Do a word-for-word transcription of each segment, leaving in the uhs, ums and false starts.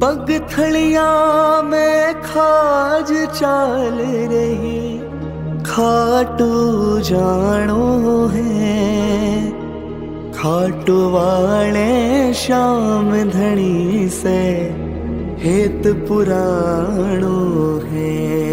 बगथलिया में खाज चाल रही खाटू जानो है। खाटू वाले श्याम धनी से हेत पुराणो है।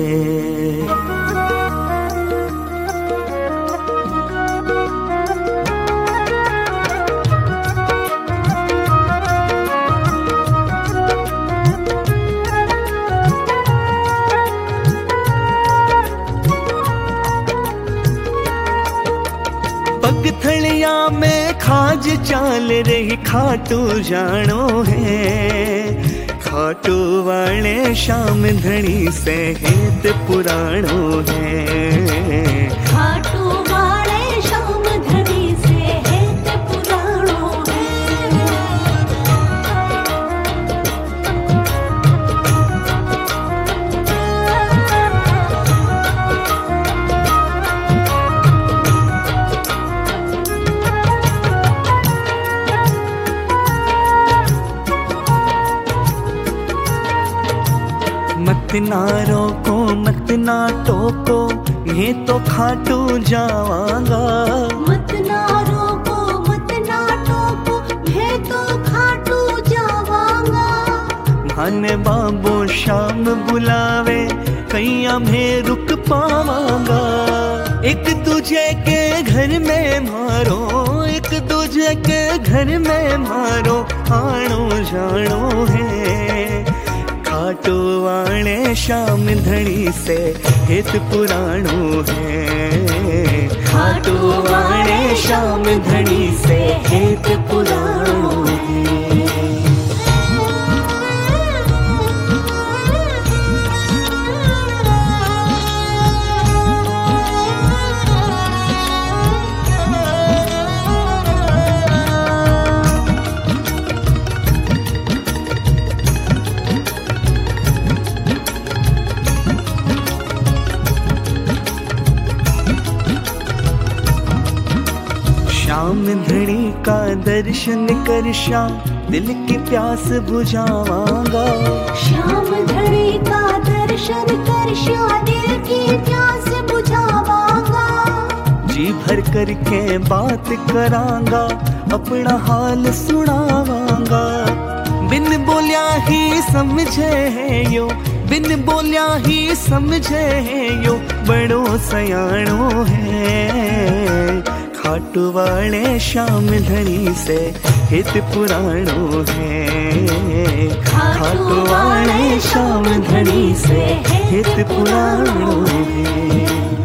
बगथलिया में खाज चाल रही खाटू जानो है। खाटू वाले श्याम धनी से हेत पुराणो है। खाटू वाले श्याम धनी से हेत पुराणो है। मत ना रोको मत ना टोको ये तो खाटू जावांगा। मत ना रोको मत ना टोको मैं तो खाटू जावांगा। भाने बाबो शाम बुलावे कैया में रुक पावांगा। एक दूजे के घर में मारो एक दूजे के घर में मारो आनो जानो है। खाटू वाले श्याम धनी से हेत पुराणो है। खाटू वाले श्याम धनी से हेत पुराणो है। श्याम धनी का दर्शन कर श्याम दिल की प्यास बुझावांगा। श्याम धनी का दर्शन कर श्याम दिल की प्यास बुझावांगा। जी भर करके बात करांगा अपना हाल सुनावांगा। बिन बोलिया ही समझे है यो बिन बोलिया ही समझे है यो बड़ो सयाणो है। खाटू वाले श्याम धनी से हित पुराणो है। खाटू वाले श्याम धनी से हित पुराणो है।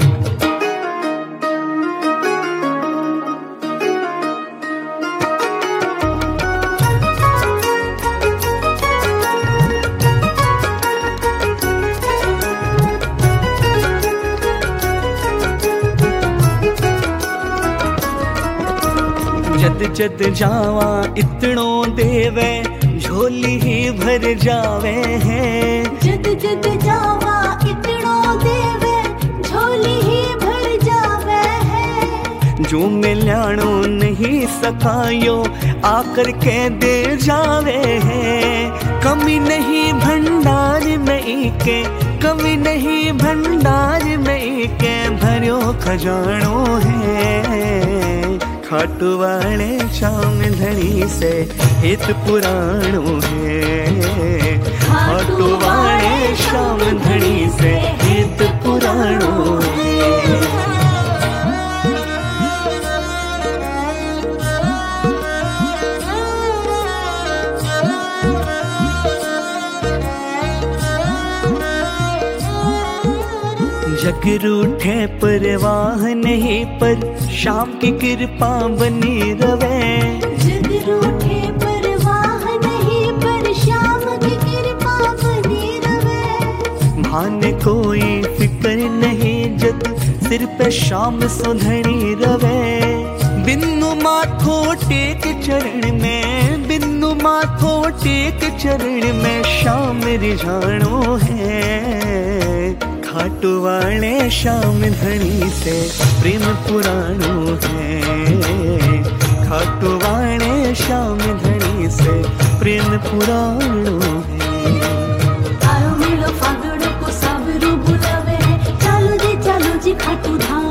जद जद जावा इतनो देवे झोली ही भर जावे है। जद जद जावा इतनो देवे झोली ही भर जावे है। जो मिलानो नहीं सकायो आकर के दे जावे है। कमी नहीं भंडार में के कमी नहीं भंडार में के भरियो खजानो है। खाटू वाले श्याम धनी से हित पुराणो है। खाटू वाले श्याम धनी से हित पुराणो है। जग रूठे परवाह नहीं पर श्याम की कृपा बनी रवे। जग रूठे परवाह नहीं पर श्याम की कृपा बनी रवे। भान कोई फिक्र नहीं जद सिर पे श्याम सुधनी रवे। बिन्नु माथो टेक चरण में बिन्नु माथो टेक चरण में श्याम रिझाणो है। खाटू वाले श्याम धनी से प्रेम पुराणो है। खाटू वाले श्याम धनी से प्रेम पुराणो है। आज खाटू धाम